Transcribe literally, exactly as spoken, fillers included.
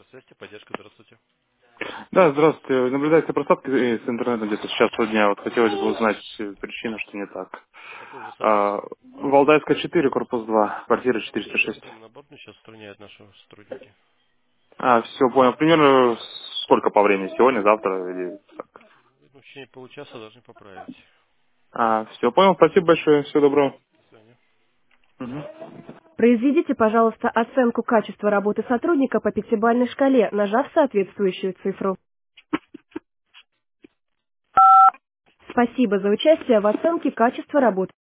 Связь, поддержка, здравствуйте. Да, здравствуйте. Наблюдается просадка э, с интернета где-то с часу дня. Вот хотелось бы узнать э, причину, что не так. Какой у вас адрес? А, Валдайская четыре, корпус два, квартира четыреста шесть. Смотрим на борт, ну, сейчас устраняют наши сотрудники. А, все, понял. Примерно сколько по времени? Сегодня, завтра или так? Ну, в течение получаса должны поправить. А, все, понял. Спасибо большое. Всего доброго. До свидания. Мгм. Произведите, пожалуйста, оценку качества работы сотрудника по пятибалльной шкале, нажав соответствующую цифру. Спасибо за участие в оценке качества работы.